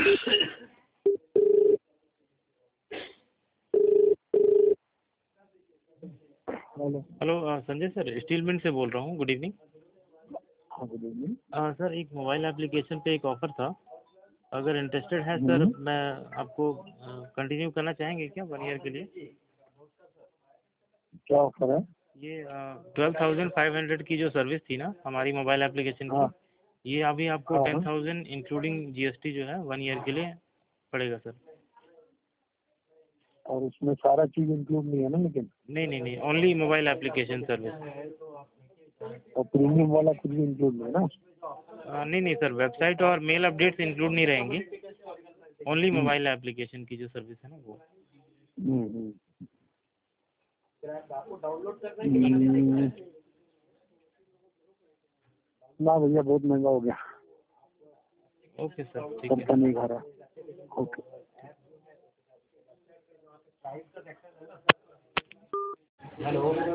Hello Sanjay sir, steel mint से बोल रहा हूँ। Good evening. हाँ, गुड इवनिंग। सर, एक मोबाइल एप्लीकेशन पे एक ऑफ़र था। अगर इंटरेस्टेड है सर, मैं आपको कंटिन्यू करना चाहेंगे क्या 1 ईयर के लिए? क्या ऑफर है? ये 12,500 की जो सर्विस थी ना हमारी मोबाइल एप्लीकेशन हाँ की, ये अभी आपको हाँ 10,000 इंक्लूडिंग जीएसटी जो है 1 ईयर के लिए पड़ेगा सर। और उसमें सारा चीज इंक्लूड नहीं है ना लेकिन? नहीं नहीं नहीं, ओनली मोबाइल एप्लीकेशन सर्विस। और प्रीमियम वाला कुछ भी इंक्लूड नहीं है ना? नहीं नहीं सर, वेबसाइट और मेल अपडेट्स इंक्लूड नहीं रहेंगी। ओनली हम्म, मोबाइल एप्लीकेशन की जो सर्विस है ना वो। हम्म। ना भैया, बहुत महंगा हो गया। ओके सर, ठीक सबका है। नहीं खा रहा। ओके। हेलो।